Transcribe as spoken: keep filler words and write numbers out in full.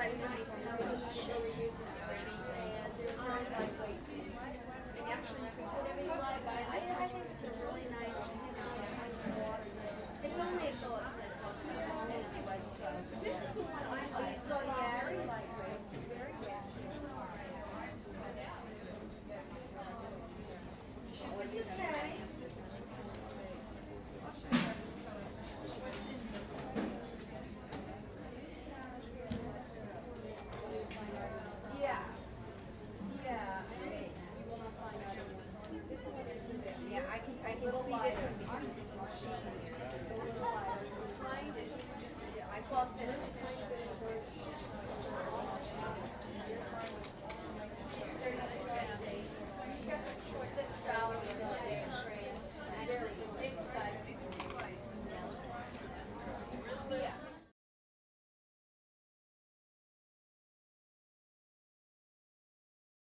really nice. And I wasn't sure we used it for anything. And they're kind of like way too. And actually, you can put whatever you like. This I think it's a really nice, you know, it's only a thought. This is the one I like. So very lightweight, very good. It's okay. Yeah. Yeah. You will not find out. This one is the best. Yeah, I can, I can see this one because it's a machine here. It's a little lighter. Find it. I thought that it was kind of good.